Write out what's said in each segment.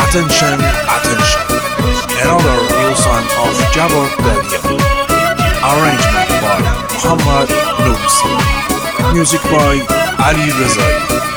Attention, attention. Another new song of Jabbar Dalia. Arrangement by Muhammad Nousi. Music by Ali Rezai.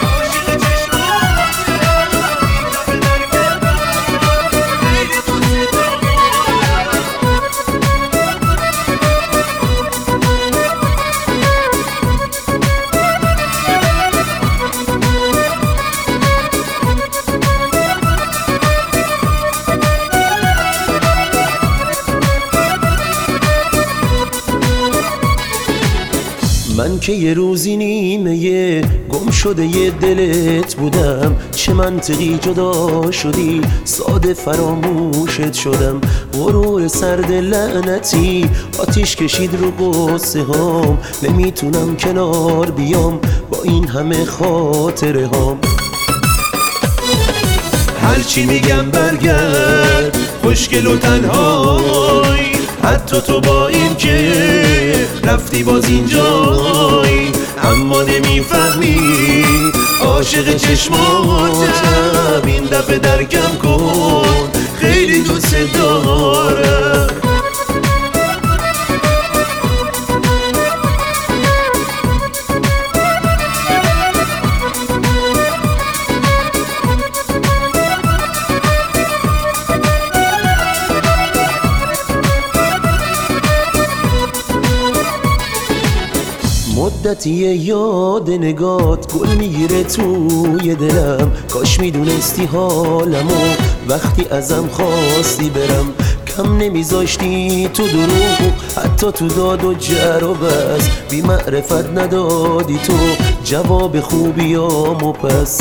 من که یه روزی نیمه گم شده یه دلت بودم، چه منطقی جدا شدی ساده فراموشت شدم. غرور سرد لعنتی آتیش کشید رو قصه هام، نمیتونم کنار بیام با این همه خاطره هام. هرچی میگم برگرد خوشگل و تنهایی، حتی تو با این که رفتی باز اینجایی، اما نمیفهمی عاشق چشماتم. این دفعه درکم کن خیلی دوست دارم. مدتیه یاد نگات گل میگیره توی دلم، کاش میدونستی حالمو وقتی ازم خواستی برم. کم نمیذاشتی تو دروغ، حتی تو داد و جر و بس، بی معرفت ندادی تو جواب خوبیامو پس.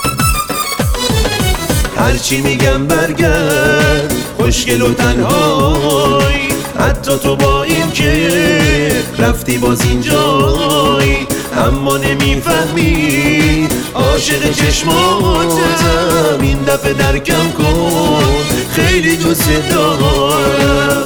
هرچی میگم برگرد خوشگل و تنهایی، حتی تو با این که رفتی باز اینجایی، اما نمیفهمی عاشق چشماتم. این دفعه درکم کن خیلی دوست دارم.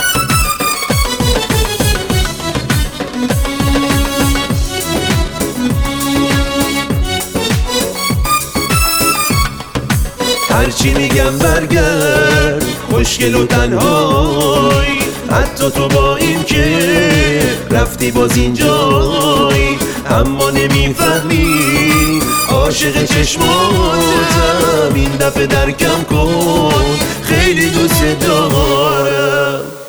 هرچی میگم برگرد خوشگل و تنهایی، حتی تو با این که رفتی باز اینجایی، اما نمیفهمی عاشق چشماتم. این دفعه درکم کن خیلی دوست دارم.